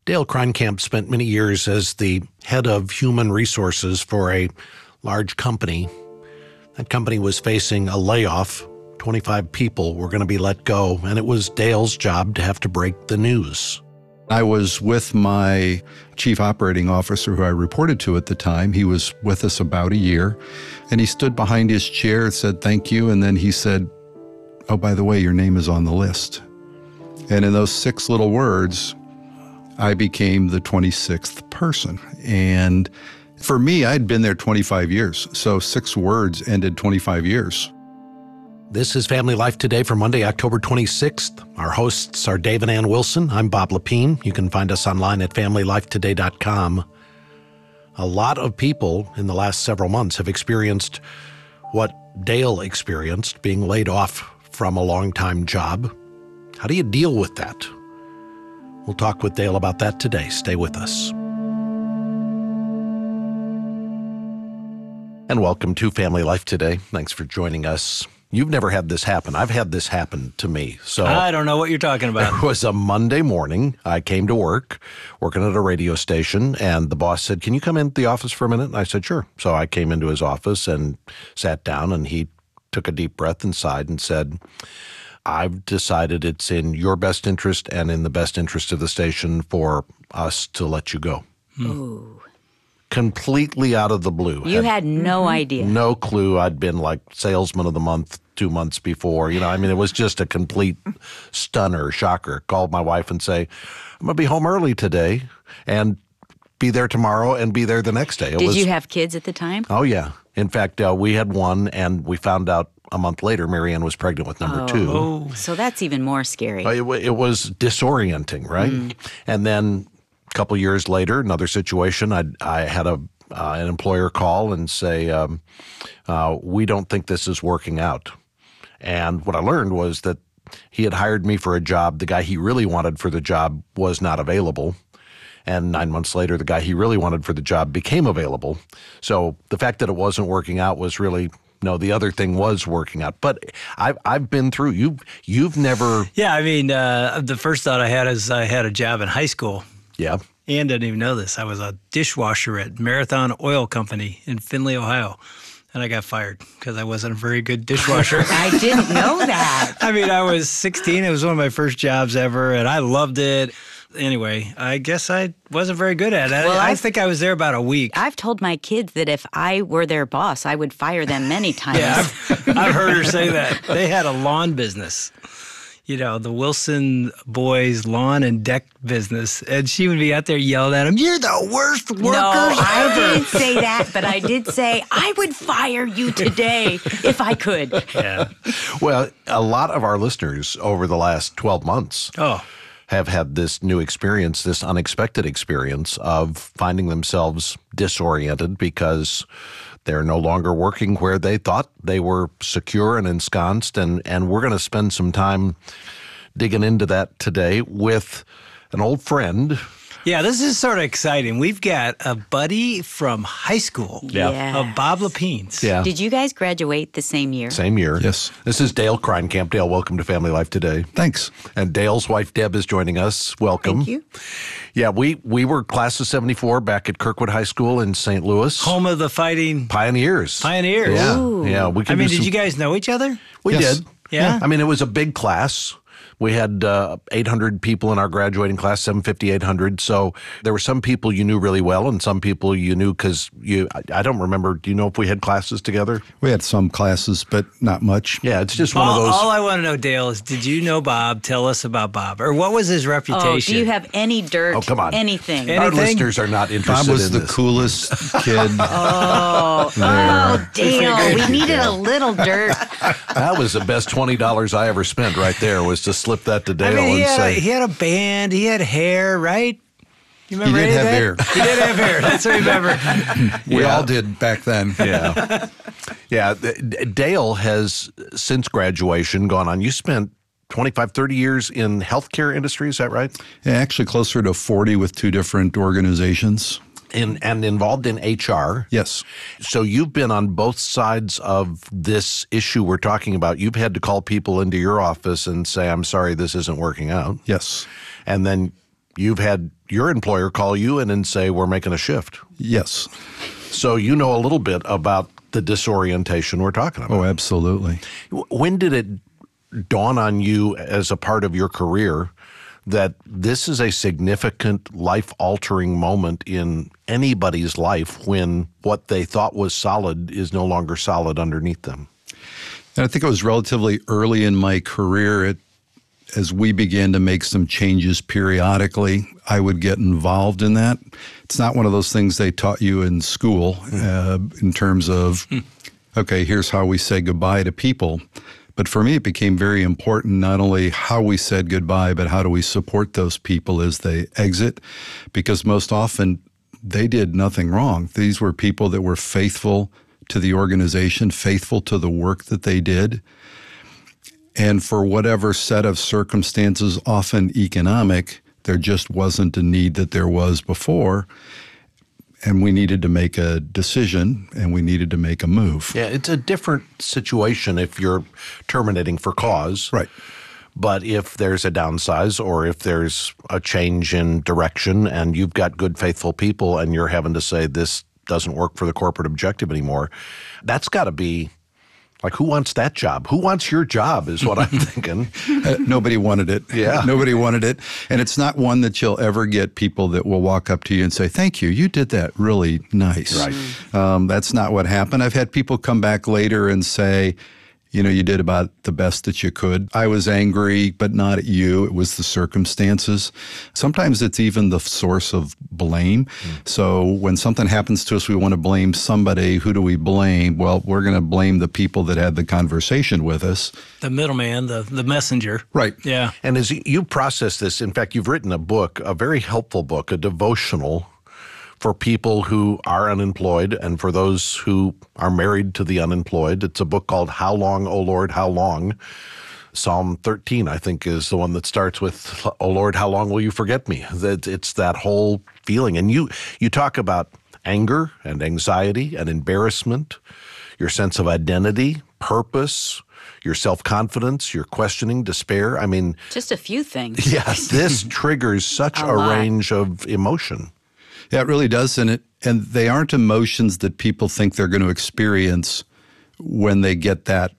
Dale Kreinkamp spent many years as the head of human resources for a large company. That company was facing a layoff. 25 people were going to be let go, and it was Dale's job to have to break the news. I was with my chief operating officer, who I reported to at the time. He was with us about a year, and he stood behind his chair and said, "Thank you." And then he said, "Oh, by the way, your name is on the list." And in those 6 little words, I became the 26th person. And for me, I'd been there 25 years. So 6 words ended 25 years. This is Family Life Today for Monday, October 26th. Our hosts are Dave and Ann Wilson. I'm Bob Lepine. You can find us online at FamilyLifeToday.com. A lot of people in the last several months have experienced what Dale experienced, being laid off from a long-time job. How do you deal with that? We'll talk with Dale about that today. Stay with us. And welcome to Family Life Today. Thanks for joining us. You've never had this happen. I've had this happen to me. So I don't know what you're talking about. It was a Monday morning. I came to work, working at a radio station, and the boss said, "Can you come into the office for a minute?" And I said, "Sure." So I came into his office and sat down, and he took a deep breath and sighed and said, "I've decided it's in your best interest and in the best interest of the station for us to let you go." Ooh. Completely out of the blue. You had no idea. No clue. I'd been like salesman of the month 2 months before. It was just a complete stunner, shocker. Called my wife and say, "I'm going to be home early today and be there tomorrow and be there the next day." Did you have kids at the time? Oh, yeah. In fact, we had one, and we found out a month later Marianne was pregnant with number 2. Oh. So that's even more scary. It was disorienting, right? And then a couple years later, another situation, I had an employer call and say, "We don't think this is working out." And what I learned was that he had hired me for a job. The guy he really wanted for the job was not available. And 9 months later, the guy he really wanted for the job became available. So the fact that it wasn't working out was really, no, the other thing was working out. But I've been through, you've never. Yeah, the first thought I had is I had a job in high school. Yeah. Ann didn't even know this. I was a dishwasher at Marathon Oil Company in Findlay, Ohio. And I got fired because I wasn't a very good dishwasher. I didn't know that. I was 16. It was one of my first jobs ever, and I loved it. Anyway, I guess I wasn't very good at it. Well, I think I was there about a week. I've told my kids that if I were their boss, I would fire them many times. Yeah, I've heard her say that. They had a lawn business. The Wilson boys lawn and deck business. And she would be out there yelling at them, "You're the worst workers I ever." didn't say that, but I did say I would fire you today if I could. Yeah. Well, a lot of our listeners over the last 12 months have had this new experience, this unexpected experience of finding themselves disoriented because they're no longer working where they thought they were secure and ensconced. And we're going to spend some time digging into that today with an old friend. Yeah, this is sort of exciting. We've got a buddy from high school of Bob Lepine's. Yeah. Did you guys graduate the same year? Same year. Yes. This is Dale Kreinkamp. Dale, welcome to Family Life Today. Thanks. And Dale's wife, Deb, is joining us. Welcome. Thank you. Yeah, we were class of 74 back at Kirkwood High School in St. Louis. Home of the Fighting Pioneers. Pioneers. Ooh. Yeah. We can did you guys know each other? We Yes. did. Yeah? It was a big class. We had 800 people in our graduating class, 750, 800. So there were some people you knew really well and some people you knew because I don't remember. Do you know if we had classes together? We had some classes, but not much. Yeah, it's just one of those. All I want to know, Dale, is did you know Bob? Tell us about Bob. Or what was his reputation? Oh, do you have any dirt? Oh, come on. Anything? Our listeners are not interested Bob was in the this. coolest kid. Oh, Dale, we needed a little dirt. That was the best $20 I ever spent right there was to slip that to Dale and say. He had a band. He had hair, right? You He remember did any of have that? hair. He did have hair. That's what I remember. We all did back then. Yeah. Yeah. Dale has, since graduation, gone on. You spent 25, 30 years in healthcare industry, is that right? Yeah, actually closer to 40 with 2 different organizations. And involved in HR. Yes. So you've been on both sides of this issue we're talking about. You've had to call people into your office and say, "I'm sorry, this isn't working out." Yes. And then you've had your employer call you in and say, we're making a shift. Yes. So you know a little bit about the disorientation we're talking about. Oh, absolutely. When did it dawn on you as a part of your career that this is a significant life-altering moment in anybody's life when what they thought was solid is no longer solid underneath them? And I think it was relatively early in my career. As we began to make some changes periodically, I would get involved in that. It's not one of those things they taught you in school in terms of, okay, here's how we say goodbye to people. But for me, it became very important not only how we said goodbye, but how do we support those people as they exit? Because most often they did nothing wrong. These were people that were faithful to the organization, faithful to the work that they did. And for whatever set of circumstances, often economic, there just wasn't a need that there was before. And we needed to make a decision, and we needed to make a move. Yeah, it's a different situation if you're terminating for cause. Right. But if there's a downsize or if there's a change in direction and you've got good, faithful people and you're having to say this doesn't work for the corporate objective anymore, that's got to be like, who wants that job? Who wants your job is what I'm thinking. Nobody wanted it. Yeah. Nobody wanted it. And it's not one that you'll ever get people that will walk up to you and say, thank you, you did that really nice. Right. That's not what happened. I've had people come back later and say, you know, you did about the best that you could. I was angry, but not at you. It was the circumstances. Sometimes it's even the source of blame. So when something happens to us, we want to blame somebody. Who do we blame? Well, we're going to blame the people that had the conversation with us. The middleman, the messenger. Right. Yeah. And as you process this, in fact, you've written a book, a very helpful book, a devotional for people who are unemployed and for those who are married to the unemployed. It's a book called How Long, O Lord, How Long? Psalm 13, I think, is the one that starts with, O Lord, how long will you forget me? It's that whole feeling. And you talk about anger and anxiety and embarrassment, your sense of identity, purpose, your self-confidence, your questioning, despair. I mean, Just a few things. yes, this triggers such a lot. range of emotion. Yeah, it really does. And they aren't emotions that people think they're going to experience when they get that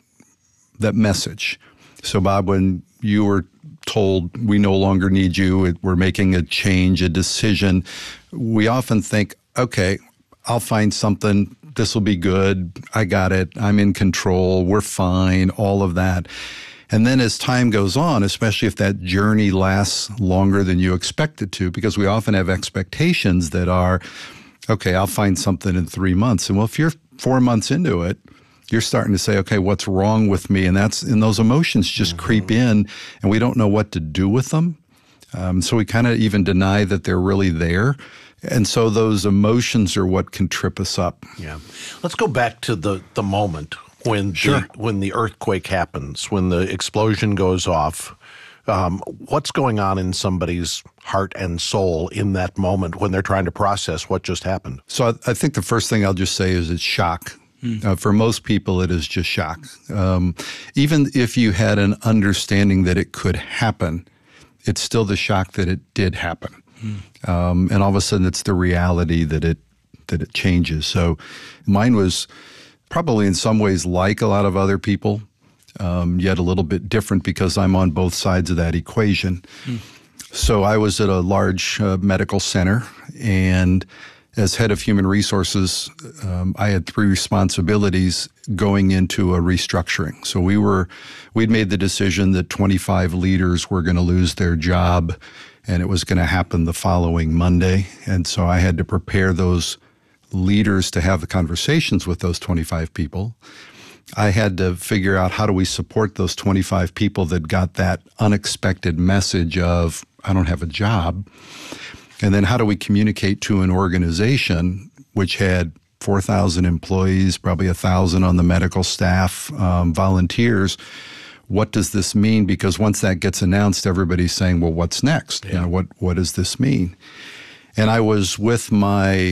message. So, Bob, when you were told we no longer need you, we're making a change, a decision, we often think, okay, I'll find something. This will be good. I got it. I'm in control. We're fine. All of that. And then as time goes on, especially if that journey lasts longer than you expect it to, because we often have expectations that are, okay, I'll find something in 3 months. And well, if you're 4 months into it, you're starting to say, okay, what's wrong with me? And those emotions just creep in, and we don't know what to do with them. So we kind of even deny that they're really there. And so those emotions are what can trip us up. Yeah. Let's go back to the moment when the earthquake happens, when the explosion goes off. What's going on in somebody's heart and soul in that moment when they're trying to process what just happened? So I think the first thing I'll just say is it's shock. For most people, it is just shock. Even if you had an understanding that it could happen, it's still the shock that it did happen. And all of a sudden, it's the reality that it changes. So mine was probably in some ways like a lot of other people, yet a little bit different because I'm on both sides of that equation. So I was at a large medical center, and as head of human resources, I had 3 responsibilities going into a restructuring. So we'd made the decision that 25 leaders were going to lose their job, and it was going to happen the following Monday. And so I had to prepare those leaders to have the conversations with those 25 people. I had to figure out how do we support those 25 people that got that unexpected message of, I don't have a job. And then how do we communicate to an organization which had 4,000 employees, probably 1,000 on the medical staff, volunteers. What does this mean? Because once that gets announced, everybody's saying, well, what's next? Yeah. What does this mean? And I was with my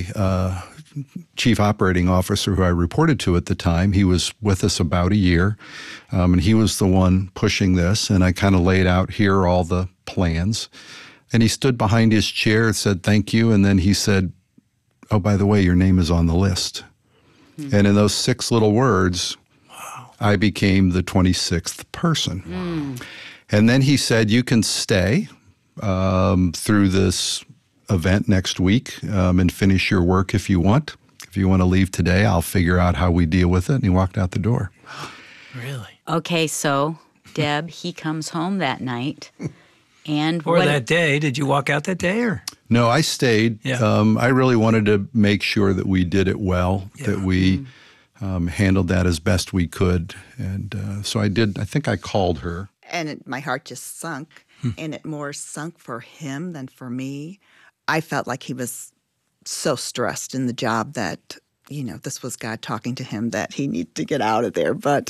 chief operating officer who I reported to at the time. He was with us about a year, and he was the one pushing this. And I kind of laid out, here are all the plans. And he stood behind his chair, said thank you, and then he said, oh, by the way, your name is on the list. And in those 6 little words, I became the 26th person. And then he said, you can stay through this event next week and finish your work if you want. If you want to leave today, I'll figure out how we deal with it. And he walked out the door. Really? Okay, so Deb, he comes home that night. And Or that day. Did you walk out that day or? No, I stayed. Yeah. I really wanted to make sure that we did it well, that we handled that as best we could. And so I did. I think I called her. And my heart just sunk, and it more sunk for him than for me. I felt like he was so stressed in the job that, you know, this was God talking to him that he needed to get out of there. But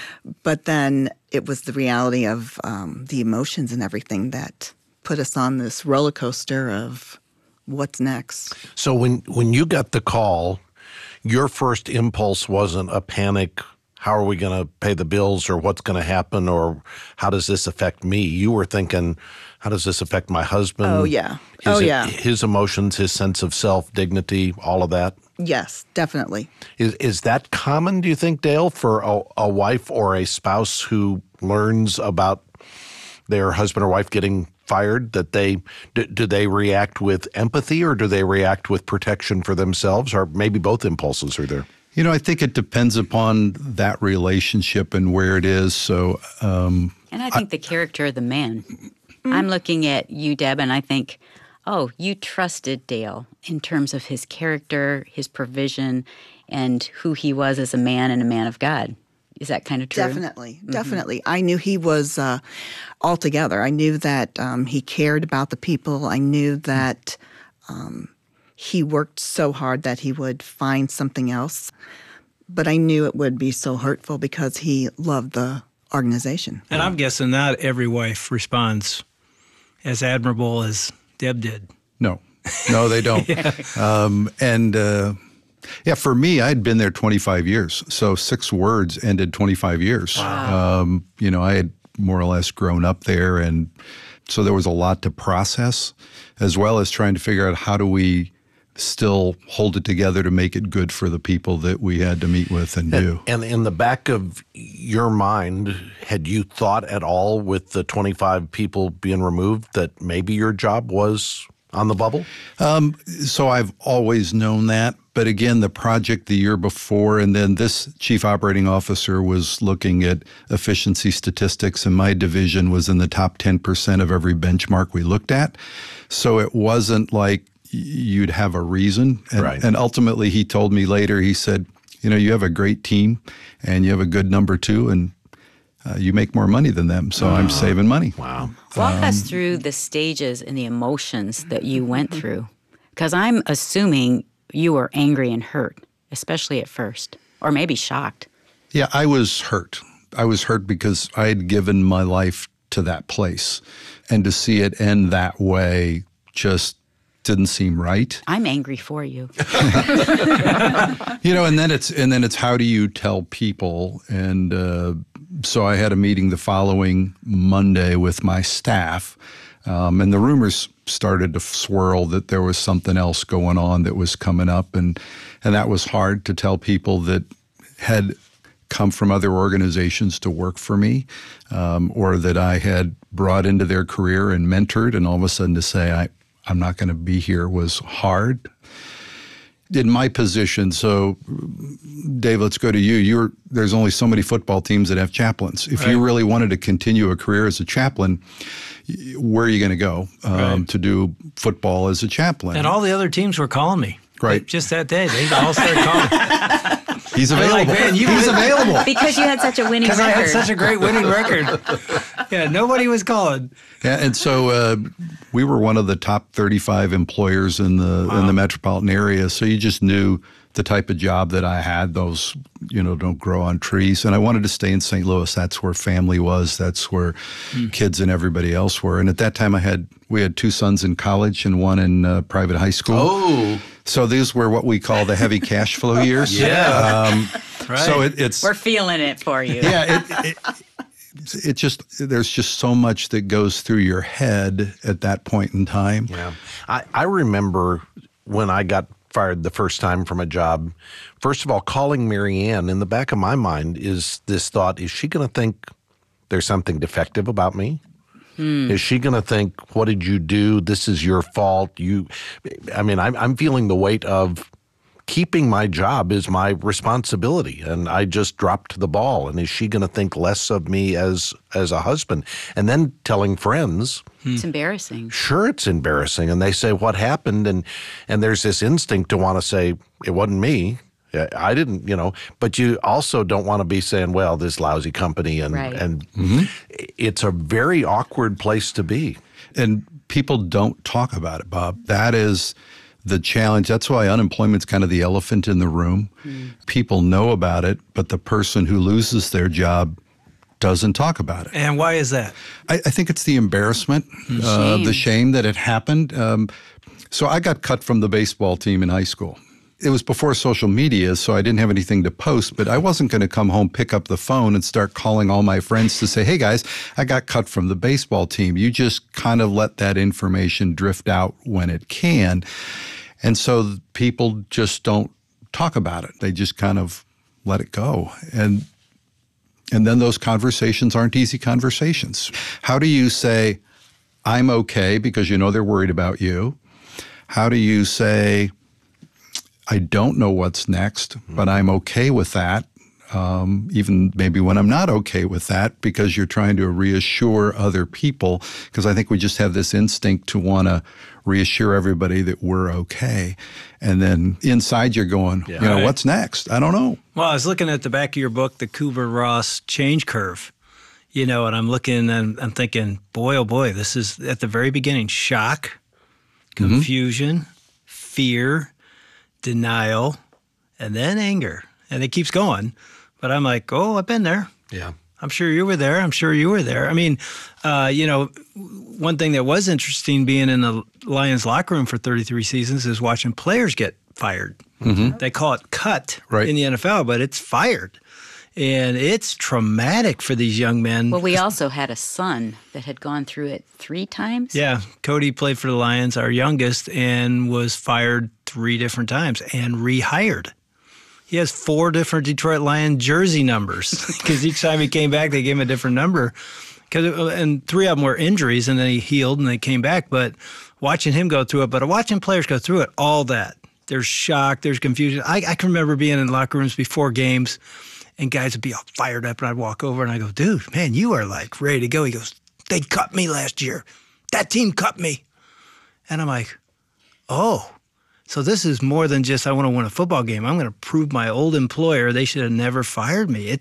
then it was the reality of the emotions and everything that put us on this roller coaster of what's next. So when you got the call, your first impulse wasn't a panic, how are we going to pay the bills or what's going to happen or how does this affect me? You were thinking, how does this affect my husband? Oh, yeah. His emotions, his sense of self, dignity, all of that? Yes, definitely. Is that common, do you think, Dale, for a wife or a spouse who learns about their husband or wife getting fired, that do they react with empathy or do they react with protection for themselves, or maybe both impulses are there? You know, I think it depends upon that relationship and where it is. So, And I think the character of the man. I'm looking at you, Deb, and I think, oh, you trusted Dale in terms of his character, his provision, and who he was as a man and a man of God. Is that kind of true? Definitely, definitely. I knew he was all together. I knew that he cared about the people. I knew that he worked so hard that he would find something else. But I knew it would be so hurtful because he loved the organization. And I'm guessing not every wife responds as admirable as Deb did. no, they don't. Yeah, for me, I'd been there 25 years. So 6 words ended 25 years. Wow. You know, I had more or less grown up there. And so there was a lot to process, as well as trying to figure out how do we still hold it together to make it good for the people that we had to meet with and do. And in the back of your mind, had you thought at all with the 25 people being removed that maybe your job was on the bubble? So I've always known that. But again, the project the year before, and then this chief operating officer was looking at efficiency statistics, and my division was in the top 10% of every benchmark we looked at. So it wasn't like you'd have a reason. And, right. And ultimately, he told me later, he said, you know, you have a great team, and you have a good number 2, and you make more money than them, so I'm saving money. Wow. Walk us through the stages and the emotions that you went through. Because I'm assuming you were angry and hurt, especially at first, or maybe shocked. Yeah, I was hurt. I was hurt because I had given my life to that place. And to see it end that way just didn't seem right. I'm angry for you. You know, and then it's how do you tell people? And so I had a meeting the following Monday with my staff, and the rumors started to swirl that there was something else going on that was coming up, and that was hard to tell people that had come from other organizations to work for me, or that I had brought into their career and mentored, and all of a sudden to say I'm not going to be here was hard. In my position, so Dave, let's go to you. There's only so many football teams that have chaplains. If you really wanted to continue a career as a chaplain, where are you going to go to do football as a chaplain? And all the other teams were calling me. Right. Just that day. They all started calling. He's available. Like, man, He's available. Because you had such a winning Because I record. had such a great winning record. Yeah, nobody was calling. Yeah, and so we were one of the top 35 employers in the metropolitan area. So you just knew the type of job that I had. Those, you know, don't grow on trees. And I wanted to stay in St. Louis. That's where family was. That's where kids and everybody else were. And at that time, we had 2 sons in college and 1 in private high school. Oh. So these were what we call the heavy cash flow years. Yeah. Right. So it's We're feeling it for you. yeah. there's just so much that goes through your head at that point in time. Yeah. I remember when I got fired the first time from a job, first of all, calling Mary Ann, in the back of my mind is this thought, is she going to think there's something defective about me? Is she going to think, what did you do? This is your fault. I'm feeling the weight of keeping my job is my responsibility, and I just dropped the ball. And is she going to think less of me as a husband? And then telling friends, It's embarrassing. sure, it's embarrassing. And they say, what happened? And there's this instinct to want to say, it wasn't me. I didn't, but you also don't want to be saying, well, this lousy company. And it's a very awkward place to be. And people don't talk about it, Bob. That is the challenge. That's why unemployment's kind of the elephant in the room. People know about it, but the person who loses their job doesn't talk about it. And why is that? I think it's the embarrassment, the shame that it happened. So I got cut from the baseball team in high school. It was before social media, so I didn't have anything to post, but I wasn't going to come home, pick up the phone, and start calling all my friends to say, hey, guys, I got cut from the baseball team. You just kind of let that information drift out when it can. And so people just don't talk about it. They just kind of let it go. And then those conversations aren't easy conversations. How do you say, I'm okay, because they're worried about you? How do you say, I don't know what's next, but I'm okay with that, even maybe when I'm not okay with that, because you're trying to reassure other people, because I think we just have this instinct to want to reassure everybody that we're okay. And then inside you're going, what's next? I don't know. Well, I was looking at the back of your book, the Kubler-Ross change curve, and I'm looking and I'm thinking, boy, oh boy, this is at the very beginning, shock, confusion, fear, denial, and then anger. And it keeps going. But I'm like, oh, I've been there. Yeah. I'm sure you were there. I'm sure you were there. I mean, one thing that was interesting being in the Lions locker room for 33 seasons is watching players get fired. They call it cut in the NFL, but it's fired. And it's traumatic for these young men. Well, we also had a son that had gone through it 3 times. Yeah. Cody played for the Lions, our youngest, and was fired 3 different times and rehired. He has 4 different Detroit Lion jersey numbers because each time he came back, they gave him a different number. And 3 of them were injuries, and then he healed and they came back. But watching him go through it, but watching players go through it, all that. There's shock, there's confusion. I can remember being in locker rooms before games, and guys would be all fired up, and I'd walk over and I go, dude, man, you are like ready to go. He goes, they cut me last year. That team cut me. And I'm like, oh, so this is more than just I want to win a football game. I'm going to prove my old employer they should have never fired me.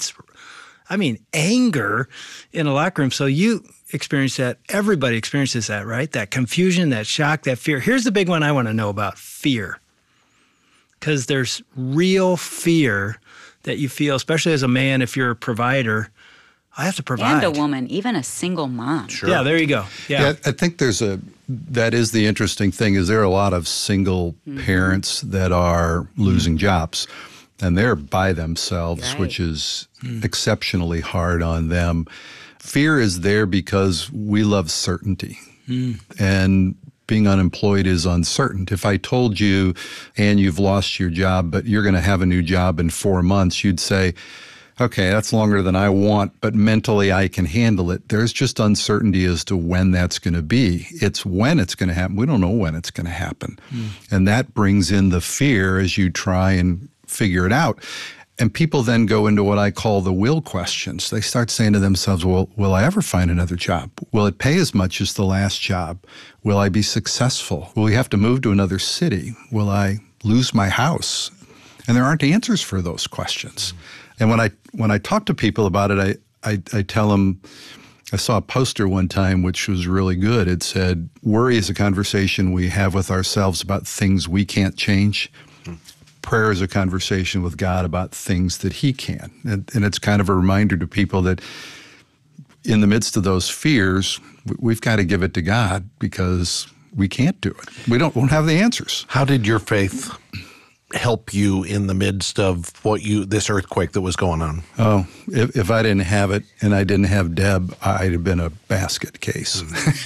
Anger in a locker room. So you experience that. Everybody experiences that, right? That confusion, that shock, that fear. Here's the big one I want to know about, fear. Because there's real fear that you feel, especially as a man, if you're a provider. I have to provide. And a woman, even a single mom. Sure. Yeah, there you go. Yeah. I think that is the interesting thing, is there are a lot of single parents that are losing jobs, and they're by themselves, which is exceptionally hard on them. Fear is there because we love certainty, and being unemployed is uncertain. If I told you, and you've lost your job, but you're going to have a new job in 4 months, you'd say, okay, that's longer than I want, but mentally I can handle it. There's just uncertainty as to when that's going to be. It's when it's going to happen. We don't know when it's going to happen. And that brings in the fear as you try and figure it out. And people then go into what I call the will questions. They start saying to themselves, well, will I ever find another job? Will it pay as much as the last job? Will I be successful? Will we have to move to another city? Will I lose my house? And there aren't answers for those questions. And when I talk to people about it, I tell them, I saw a poster one time which was really good. It said, worry is a conversation we have with ourselves about things we can't change. Prayer is a conversation with God about things that he can. And it's kind of a reminder to people that in the midst of those fears, we've got to give it to God because we can't do it. We won't have the answers. How did your faith help you in the midst of this earthquake that was going on? Oh, if I didn't have it and I didn't have Deb, I'd have been a basket case.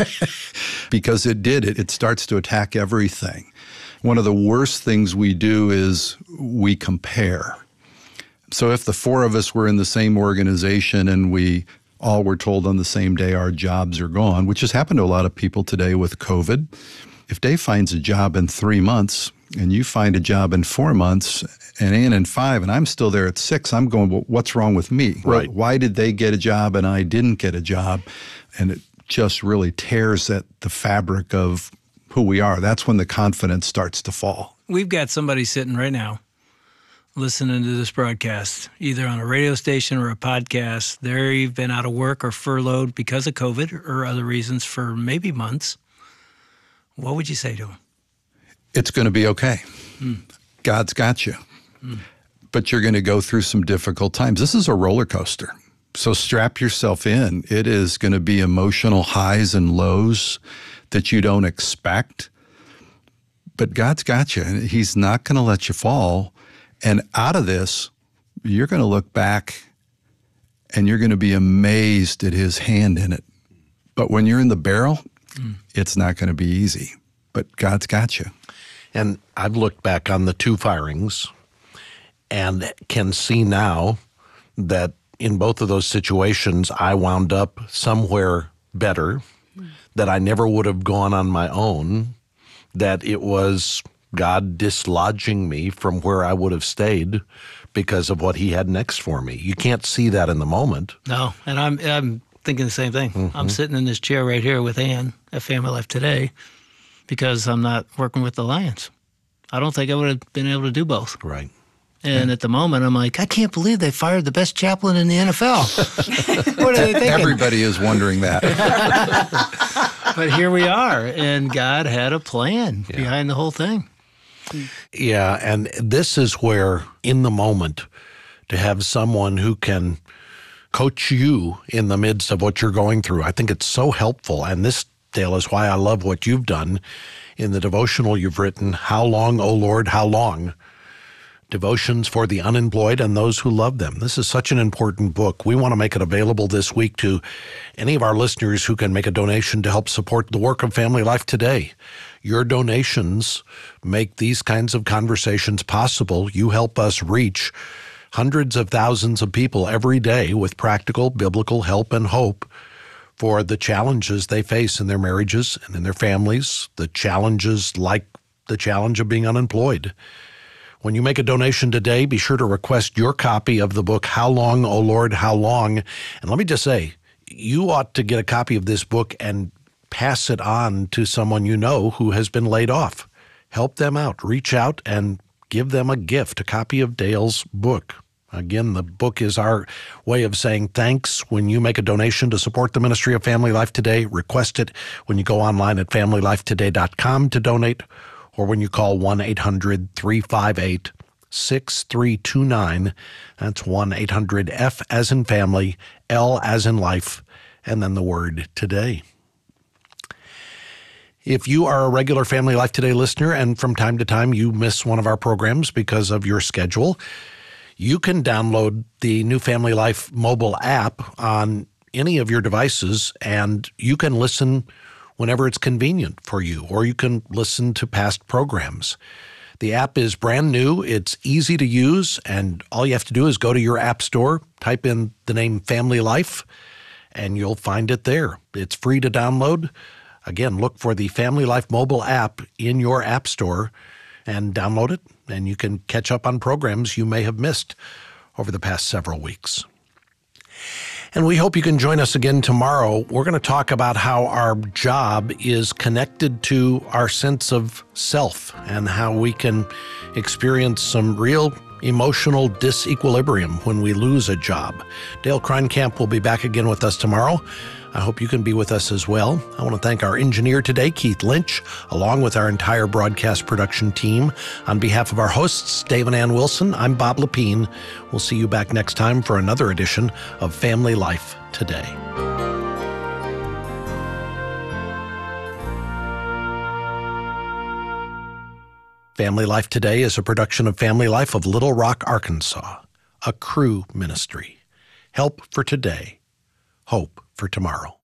Because it starts to attack everything. One of the worst things we do is we compare. So if the four of us were in the same organization and we all were told on the same day our jobs are gone, which has happened to a lot of people today with COVID, if Dave finds a job in 3 months and you find a job in 4 months and Ann in 5 and I'm still there at 6, I'm going, well, what's wrong with me? Right. Why did they get a job and I didn't get a job? And it just really tears at the fabric of who we are. That's when the confidence starts to fall. We've got somebody sitting right now listening to this broadcast, either on a radio station or a podcast. They've been out of work or furloughed because of COVID or other reasons for maybe months. What would you say to them? It's going to be okay. God's got you. But you're going to go through some difficult times. This is a roller coaster. So strap yourself in. It is going to be emotional highs and lows that you don't expect. But God's got you, and He's not going to let you fall. And out of this, you're going to look back and you're going to be amazed at His hand in it. But when you're in the barrel, it's not going to be easy. But God's got you. And I've looked back on the 2 firings and can see now that in both of those situations, I wound up somewhere better, that I never would have gone on my own, that it was God dislodging me from where I would have stayed because of what He had next for me. You can't see that in the moment. No, and I'm thinking the same thing. I'm sitting in this chair right here with Ann at Family Life Today because I'm not working with the Lions. I don't think I would have been able to do both. Right. And at the moment, I'm like, I can't believe they fired the best chaplain in the NFL. What are they thinking? Everybody is wondering that. But here we are, and God had a plan behind the whole thing. Yeah, and this is where, in the moment, to have someone who can coach you in the midst of what you're going through, I think it's so helpful. And this, Dale, is why I love what you've done in the devotional you've written, How Long, O Lord, How Long? Devotions for the Unemployed and Those Who Love Them. This is such an important book. We want to make it available this week to any of our listeners who can make a donation to help support the work of Family Life Today. Your donations make these kinds of conversations possible. You help us reach hundreds of thousands of people every day with practical biblical help and hope for the challenges they face in their marriages and in their families, the challenges like the challenge of being unemployed. When you make a donation today, be sure to request your copy of the book, How Long, O Lord, How Long? And let me just say, you ought to get a copy of this book and pass it on to someone you know who has been laid off. Help them out. Reach out and give them a gift, a copy of Dale's book. Again, the book is our way of saying thanks. When you make a donation to support the ministry of Family Life Today, request it when you go online at familylifetoday.com to donate, or when you call 1-800-358-6329. That's 1-800-F as in family, L as in life, and then the word today. If you are a regular Family Life Today listener and from time to time you miss one of our programs because of your schedule, you can download the new Family Life mobile app on any of your devices, and you can listen whenever it's convenient for you, or you can listen to past programs. The app is brand new, it's easy to use, and all you have to do is go to your app store, type in the name Family Life, and you'll find it there. It's free to download. Again, look for the Family Life mobile app in your app store and download it, and you can catch up on programs you may have missed over the past several weeks. And we hope you can join us again tomorrow. We're going to talk about how our job is connected to our sense of self and how we can experience some real emotional disequilibrium when we lose a job. Dale Kreinkamp will be back again with us tomorrow. I hope you can be with us as well. I want to thank our engineer today, Keith Lynch, along with our entire broadcast production team. On behalf of our hosts, Dave and Ann Wilson, I'm Bob Lepine. We'll see you back next time for another edition of Family Life Today. Family Life Today is a production of Family Life of Little Rock, Arkansas, a Cru ministry. Help for today, hope for tomorrow.